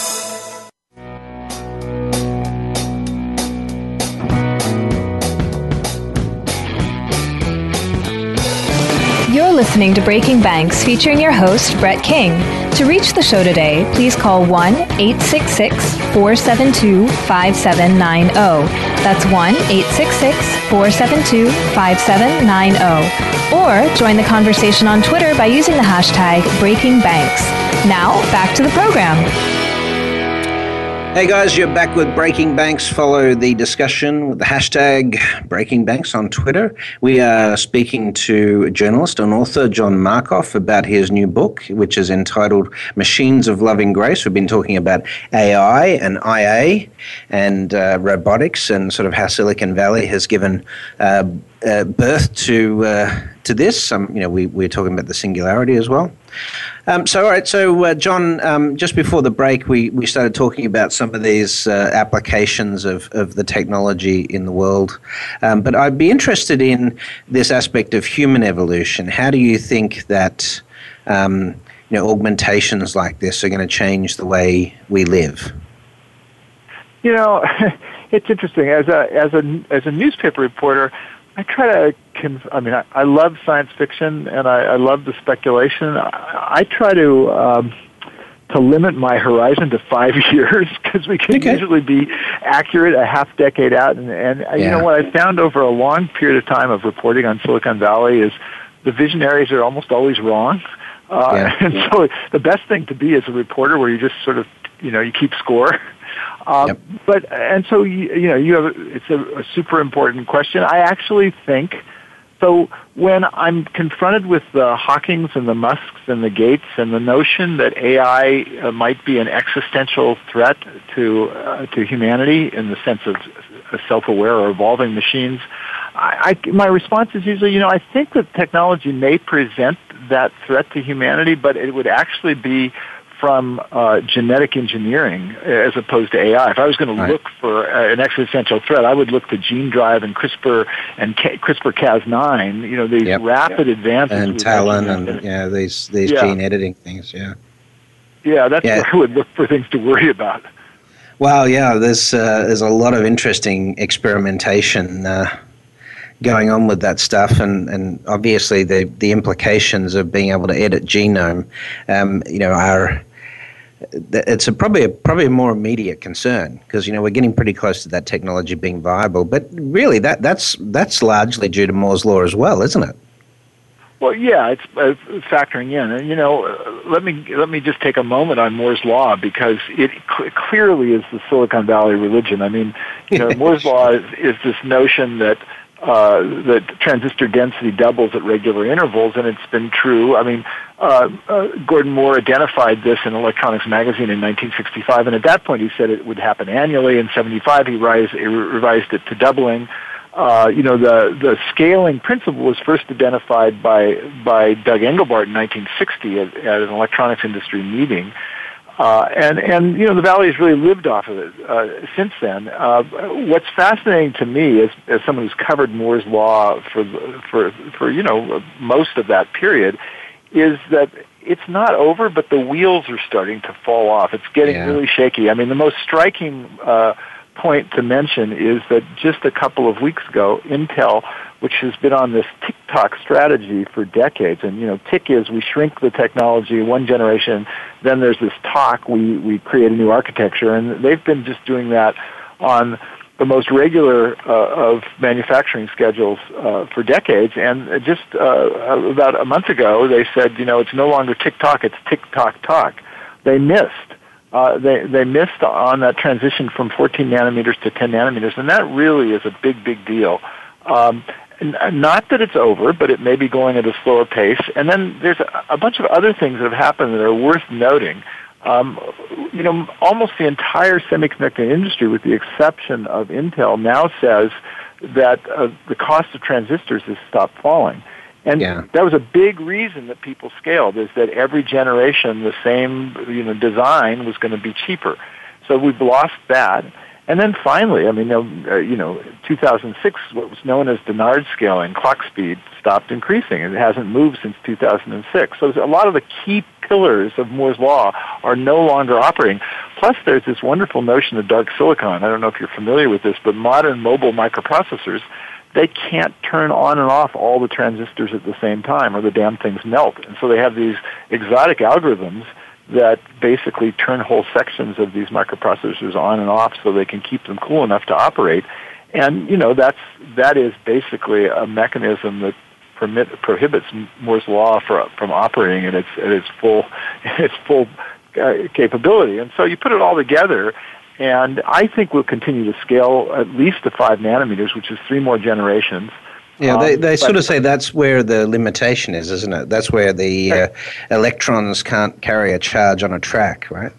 You're listening to Breaking Banks, featuring your host, Brett King. To reach the show today, please call one eight six six, four seven two, five seven nine zero. That's one eight six six, four seven two, five seven nine zero. Or join the conversation on Twitter by using the hashtag Breaking Banks. Now, back to the program. Hey guys, you're back with Breaking Banks. Follow the discussion with the hashtag Breaking Banks on Twitter. We are speaking to journalist and author John Markoff about his new book, which is entitled Machines of Loving Grace. We've been talking about A I and I A and uh, robotics and sort of how Silicon Valley has given uh, uh, birth to uh, to this. Um, you know, we, we're talking about the singularity as well. Um, so, all right. So, uh, John, um, just before the break, we, we started talking about some of these uh, applications of, of the technology in the world. Um, but I'd be interested in this aspect of human evolution. How do you think that um, you know augmentations like this are going to change the way we live? You know, it's interesting. As a as a as a newspaper reporter, I try to, conf- I mean, I, I love science fiction and I, I love the speculation. I, I try to um, to limit my horizon to five years because we can okay. usually be accurate a half decade out. And, and yeah. you know, what I found over a long period of time of reporting on Silicon Valley is the visionaries are almost always wrong. Uh, yeah. And so the best thing to be is a reporter where you just sort of, you know, you keep score. Um, yep. But and so you, you know you have it's a, a super important question. I actually think so. When I'm confronted with the Hawkings and the Musks and the Gates and the notion that A I uh, might be an existential threat to uh, to humanity in the sense of self-aware or evolving machines, I, I, my response is usually, you know, I think that technology may present that threat to humanity, but it would actually be from uh, genetic engineering as opposed to A I. If I was going right. to look for uh, an existential threat, I would look to gene drive and CRISPR and K- CRISPR Cas nine. You know, these yep. rapid yep. advances and Talon and yeah, these these yeah. gene editing things. Yeah, yeah, that's yeah. where I would look for things to worry about. Well, yeah, there's uh, there's a lot of interesting experimentation Uh, going on with that stuff, and, and obviously the, the implications of being able to edit genome, um, you know, are it's a probably a probably a more immediate concern because you know we're getting pretty close to that technology being viable. But really, that that's that's largely due to Moore's law as well, isn't it? Well, yeah, it's uh, factoring in, and you know, uh, let me let me just take a moment on Moore's law because it cl- clearly is the Silicon Valley religion. I mean, you know, Moore's law is, is this notion that uh, the transistor density doubles at regular intervals, and it's been true. I mean, uh, uh, Gordon Moore identified this in Electronics Magazine in nineteen sixty-five, and at that point he said it would happen annually. In seventy-five, he, rise, he revised it to doubling. Uh, you know, the, the scaling principle was first identified by by Doug Engelbart in nineteen sixty at, at an electronics industry meeting. Uh, and, and, you know, the Valley has really lived off of it uh, since then. Uh, what's fascinating to me, as, as someone who's covered Moore's Law for, for, for, you know, most of that period, is that it's not over, but the wheels are starting to fall off. It's getting yeah. really shaky. I mean, the most striking uh, point to mention is that just a couple of weeks ago, Intel, which has been on this tick-tock strategy for decades, and, you know, tick is we shrink the technology one generation, then there's this tock, we, we create a new architecture, and they've been just doing that on the most regular uh, of manufacturing schedules uh, for decades, and just uh, about a month ago, they said, you know, it's no longer tick-tock, it's tick-tock-tock. They missed. Uh, they they missed on that transition from fourteen nanometers to ten nanometers, and that really is a big, big deal. Um, not that it's over, but it may be going at a slower pace. And then there's a, a bunch of other things that have happened that are worth noting. Um, you know, almost the entire semiconductor industry, with the exception of Intel, now says that uh, the cost of transistors has stopped falling. And yeah. that was a big reason that people scaled, is that every generation the same, you know, design was going to be cheaper. So we've lost that. And then finally, I mean, uh, you know, two thousand six, what was known as Dennard scaling, clock speed, stopped increasing. It hasn't moved since two thousand six. So a lot of the key pillars of Moore's Law are no longer operating. Plus, there's this wonderful notion of dark silicon. I don't know if you're familiar with this, but modern mobile microprocessors, they can't turn on and off all the transistors at the same time, or the damn things melt. And so they have these exotic algorithms that basically turn whole sections of these microprocessors on and off so they can keep them cool enough to operate. And, you know, that's, that is basically a mechanism that permit, prohibits Moore's Law for, from operating at its, at its full, its full uh, capability. And so you put it all together, and I think we'll continue to scale at least to five nanometers, which is three more generations. Yeah, they, they um, sort of say that's where the limitation is, isn't it? That's where the uh, electrons can't carry a charge on a track, right?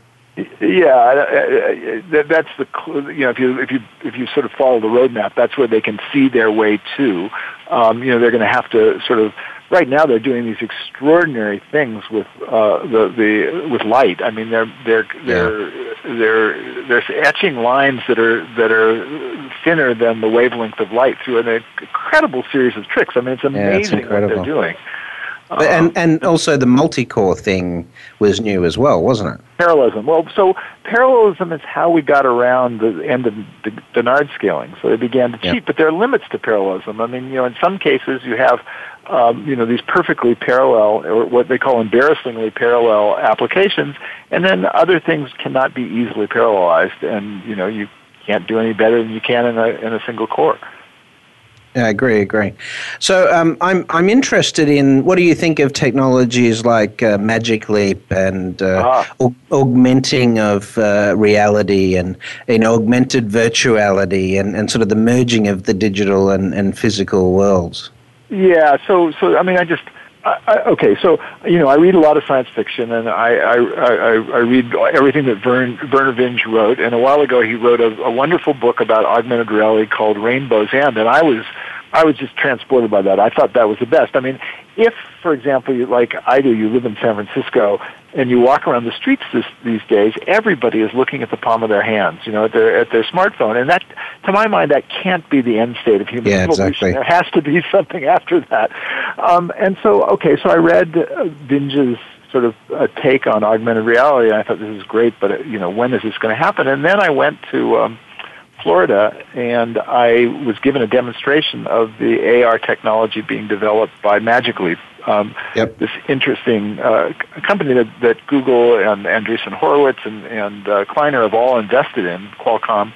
Yeah, that's the, you know, if you if you if you sort of follow the roadmap, that's where they can see their way to. Um, you know, they're going to have to sort of. Right now, they're doing these extraordinary things with uh, the the with light. I mean, they're they're they're yeah. they're they're etching lines that are that are thinner than the wavelength of light through an incredible series of tricks. I mean, it's amazing yeah, what they're doing. But, and and also the multi-core thing was new as well, wasn't it? Parallelism. Well, so parallelism is how we got around the end of the Dennard scaling. So they began to cheat, yep. but there are limits to parallelism. I mean, you know, in some cases you have, um, you know, these perfectly parallel, or what they call embarrassingly parallel applications, and then other things cannot be easily parallelized, and you know, you can't do any better than you can in a in a single core. Yeah, I agree, agree. So um, I'm I'm interested in, what do you think of technologies like uh, Magic Leap and uh, ah. aug- augmenting of uh, reality and, you know, augmented virtuality and, and sort of the merging of the digital and, and physical worlds? Yeah, so, so I mean, I just, I, I, okay, so, you know, I read a lot of science fiction, and I I, I, I read everything that Vern, Werner Vinge wrote, and a while ago he wrote a, a wonderful book about augmented reality called Rainbow's End, and I was I was just transported by that. I thought that was the best. I mean, if, for example, you, like I do, you live in San Francisco, and you walk around the streets this, these days, everybody is looking at the palm of their hands, you know, at their, at their smartphone. And that, to my mind, that can't be the end state of human yeah, evolution. Exactly. There has to be something after that. Um, and so, okay, so I read uh, Vinge's sort of uh, take on augmented reality, and I thought, this is great, but, uh, you know, when is this going to happen? And then I went to um, Florida, and I was given a demonstration of the A R technology being developed by Magic Leap. Um, yep. This interesting uh, company that, that Google and Andreessen Horowitz and, and uh, Kleiner have all invested in, Qualcomm.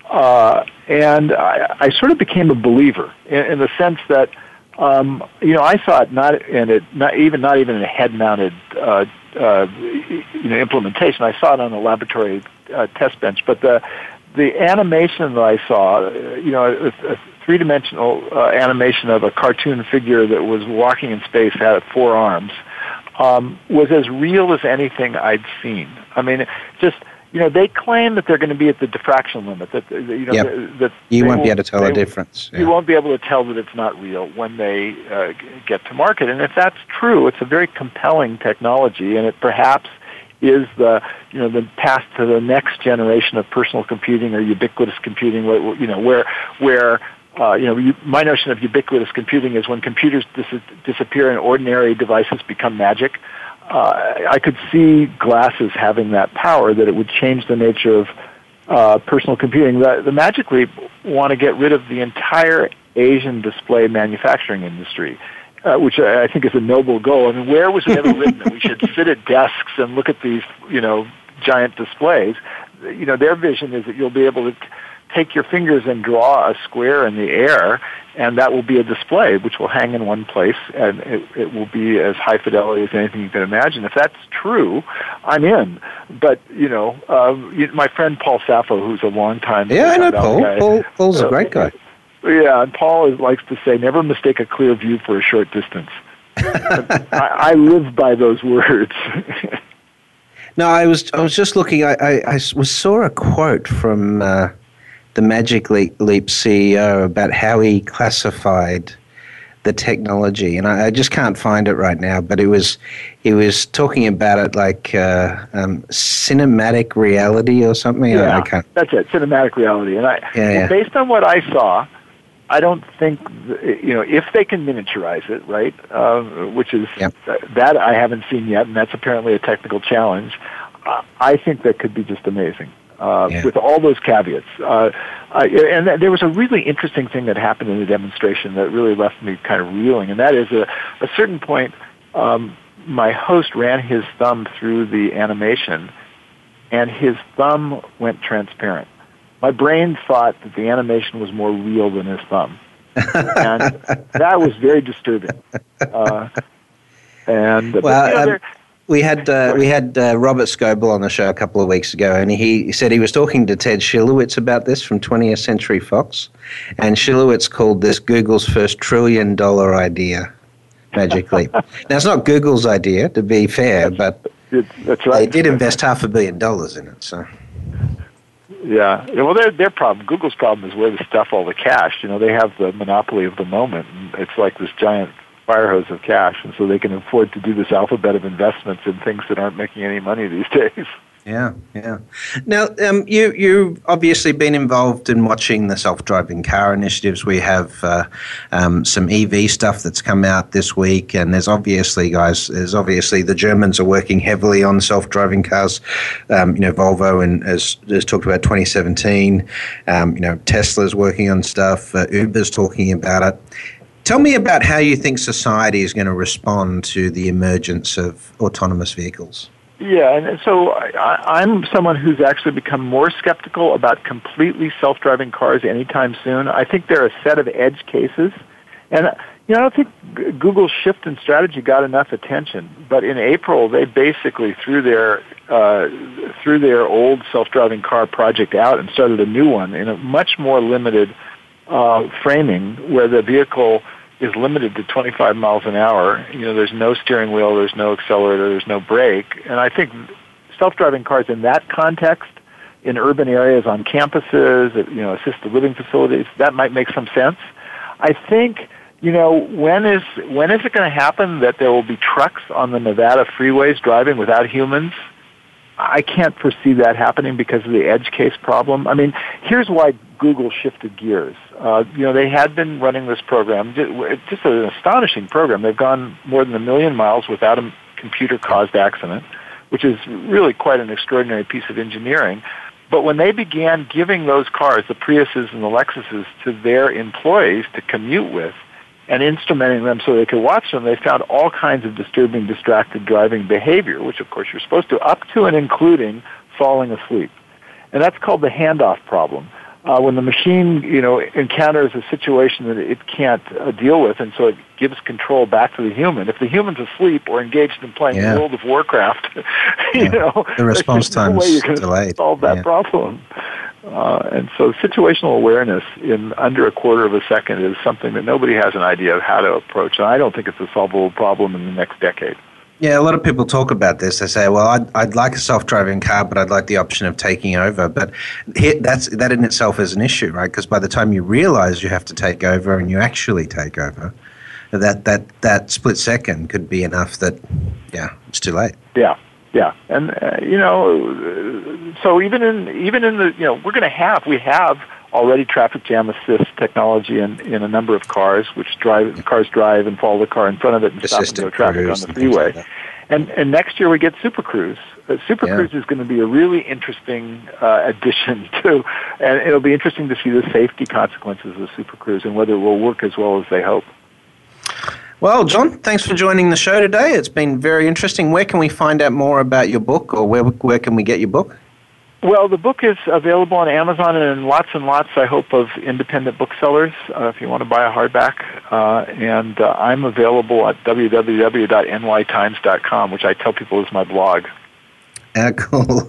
Uh, and I, I sort of became a believer in, in the sense that, um, you know, I saw it not in it, not even not even in a head-mounted uh, uh, you know, implementation. I saw it on a laboratory uh, test bench, but the the animation that I saw, you know, a, a three-dimensional uh, animation of a cartoon figure that was walking in space, had four arms, um, was as real as anything I'd seen. I mean, just, you know, they claim that they're going to be at the diffraction limit, that, you know, yep. that, that you won't will, be able to tell they, the difference. Yeah. You won't be able to tell that it's not real when they uh, get to market. And if that's true, it's a very compelling technology, and it perhaps is the, you know, the path to the next generation of personal computing or ubiquitous computing, you know, where, where, uh, you know, you, my notion of ubiquitous computing is when computers dis- disappear and ordinary devices become magic. Uh, I could see glasses having that power, that it would change the nature of uh, personal computing. The, the Magic Leap want to get rid of the entire Asian display manufacturing industry. Uh, which I think is a noble goal. I mean, where was it ever written that we should sit at desks and look at these, you know, giant displays? You know, their vision is that you'll be able to t- take your fingers and draw a square in the air, and that will be a display which will hang in one place, and it, it will be as high fidelity as anything you can imagine. If that's true, I'm in. But, you know, uh, you, my friend Paul Saffo, who's a long-time... Yeah, I know Paul. Guy, Paul. Paul's uh, a great guy. Yeah, and Paul is, likes to say, never mistake a clear view for a short distance. I, I live by those words. No, I was I was just looking, I, I, I was, saw a quote from uh, the Magic Leap, Leap C E O about how he classified the technology, and I, I just can't find it right now, but it was, he was talking about it like uh, um, cinematic reality or something. Yeah, I, I can't. That's it, cinematic reality. And I, yeah, well, yeah. based on what I saw, I don't think, you know, if they can miniaturize it, right, uh, which is, yep. uh, that I haven't seen yet, and that's apparently a technical challenge, uh, I think that could be just amazing, uh, yeah. with all those caveats. Uh, I, and th- there was a really interesting thing that happened in the demonstration that really left me kind of reeling, and that is a, a certain point, um, my host ran his thumb through the animation, and his thumb went transparent. My brain thought that the animation was more real than his thumb, and that was very disturbing. Uh, and well, but, you know, um, we had uh, we had uh, Robert Scoble on the show a couple of weeks ago, and he said he was talking to Ted Schilowitz about this from twentieth Century Fox, and Schilowitz called this Google's first trillion dollar idea, Magic Leap. Now it's not Google's idea, to be fair, but it's, that's right. They did invest half a billion dollars in it, so. Yeah. Well, their their problem, Google's problem, is where to stuff all the cash. You know, they have the monopoly of the moment, and it's like this giant fire hose of cash, and so they can afford to do this alphabet of investments in things that aren't making any money these days. Yeah, yeah. Now, um, you, you've obviously been involved in watching the self-driving car initiatives. We have uh, um, some E V stuff that's come out this week, and there's obviously, guys, there's obviously the Germans are working heavily on self-driving cars. Um, you know, Volvo and has, has talked about twenty seventeen. Um, you know, Tesla's working on stuff. Uh, Uber's talking about it. Tell me about how you think society is going to respond to the emergence of autonomous vehicles. Yeah, and so I, I'm someone who's actually become more skeptical about completely self-driving cars anytime soon. I think there are a set of edge cases, and you know, I don't think G- Google's shift in strategy got enough attention. But in April, they basically threw their uh, threw their old self-driving car project out and started a new one in a much more limited uh, framing, where the vehicle is limited to twenty-five miles an hour. You know, there's no steering wheel, there's no accelerator, there's no brake. And I think self-driving cars in that context, in urban areas, on campuses, you know, assisted living facilities, that might make some sense. I think, you know, when is when is it going to happen that there will be trucks on the Nevada freeways driving without humans? I can't foresee that happening because of the edge case problem. I mean, here's why Google shifted gears. Uh, you know, they had been running this program, just an astonishing program. They've gone more than a million miles without a computer-caused accident, which is really quite an extraordinary piece of engineering. But when they began giving those cars, the Priuses and the Lexuses, to their employees to commute with, and instrumenting them so they could watch them, they found all kinds of disturbing, distracted driving behavior, which, of course, you're supposed to, up to and including falling asleep. And that's called the handoff problem. Uh, when the machine, you know, encounters a situation that it can't uh, deal with, and so it gives control back to the human. If the human's asleep or engaged in playing yeah. World of Warcraft, you yeah. know, the response there's no time's way you're going delayed. to solve that yeah. problem. Uh, and so situational awareness in under a quarter of a second is something that nobody has an idea of how to approach. And I don't think it's a solvable problem in the next decade. Yeah, a lot of people talk about this. They say, well, I'd, I'd like a self-driving car, but I'd like the option of taking over. But here, that's that in itself is an issue, right? Because by the time you realize you have to take over and you actually take over, that, that, that split second could be enough that, yeah, it's too late. Yeah. Yeah, and uh, you know, so even in even in the you know we're going to have we have already traffic jam assist technology in, in a number of cars, which drive cars drive and follow the car in front of it and Assistant stop and go traffic on the freeway. Like and and next year we get Super Cruise. Uh, Super yeah. Cruise is going to be a really interesting uh, addition to, and it'll be interesting to see the safety consequences of Super Cruise and whether it will work as well as they hope. Well, John, thanks for joining the show today. It's been very interesting. Where can we find out more about your book, or where where can we get your book? Well, the book is available on Amazon and in lots and lots, I hope, of independent booksellers uh, if you want to buy a hardback. Uh, and uh, I'm available at w w w dot n y times dot com, which I tell people is my blog. Uh, cool.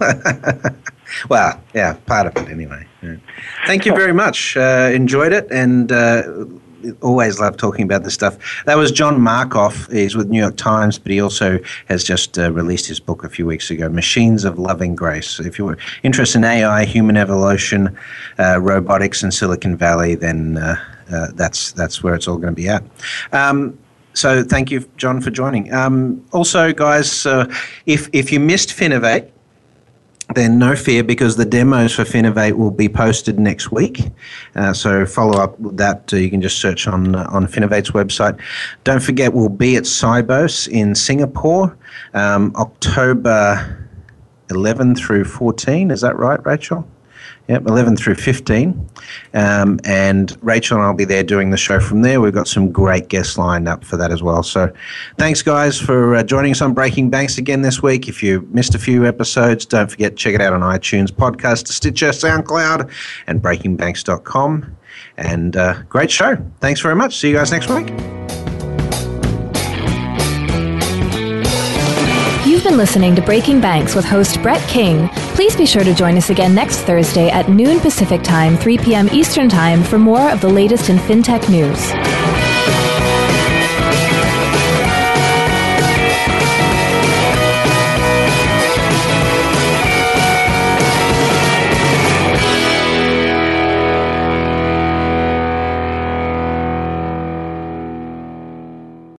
Well, yeah, part of it anyway. Yeah. Thank you very much. Uh, enjoyed it, and uh, always love talking about this stuff. That was John Markoff. He's with New York Times, but he also has just uh, released his book a few weeks ago, Machines of Loving Grace. If you're interested in A I, human evolution, uh, robotics, and Silicon Valley, then uh, uh, that's that's where it's all going to be at. Um, so thank you, John, for joining. Um, also, guys, uh, if if you missed Finovate, then no fear, because the demos for Finovate will be posted next week. Uh, so follow up with that. Uh, you can just search on uh, on Finovate's website. Don't forget, we'll be at Sibos in Singapore, um, October eleventh through fourteen. Is that right, Rachel? Yep, eleven through fifteen. Um, and Rachel and I'll be there doing the show from there. We've got some great guests lined up for that as well. So thanks, guys, for uh, joining us on Breaking Banks again this week. If you missed a few episodes, don't forget to check it out on iTunes, Podcast, Stitcher, SoundCloud, and breaking banks dot com. And uh, great show. Thanks very much. See you guys next week. You've been listening to Breaking Banks with host Brett King. Please be sure to join us again next Thursday at noon Pacific Time, three p.m. Eastern Time for more of the latest in fintech news.